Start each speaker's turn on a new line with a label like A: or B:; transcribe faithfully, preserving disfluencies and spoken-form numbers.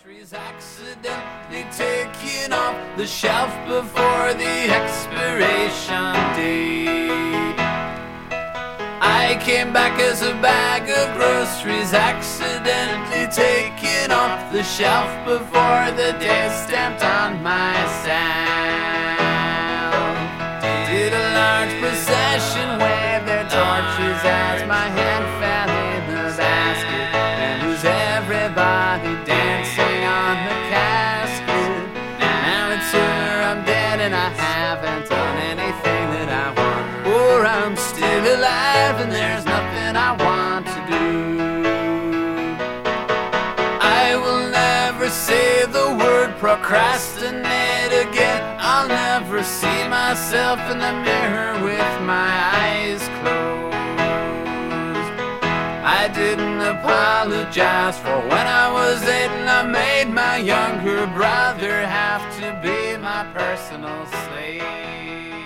A: groceries accidentally taken off the shelf before the expiration date. I came back as a bag of groceries accidentally taken off the shelf before the day stamped on my sound. Did a large procession wave their torches as my hand fell in the basket, and who's everybody dancing on the casket? Now it's sooner I'm dead and I haven't done anything that I want, or I'm still alive and there's nothing I want to do. I will never say the word procrastinate again. I'll never see myself in the mirror with my eyes closed. I didn't apologize for when I was eight and I made my younger brother have to be my personal slave.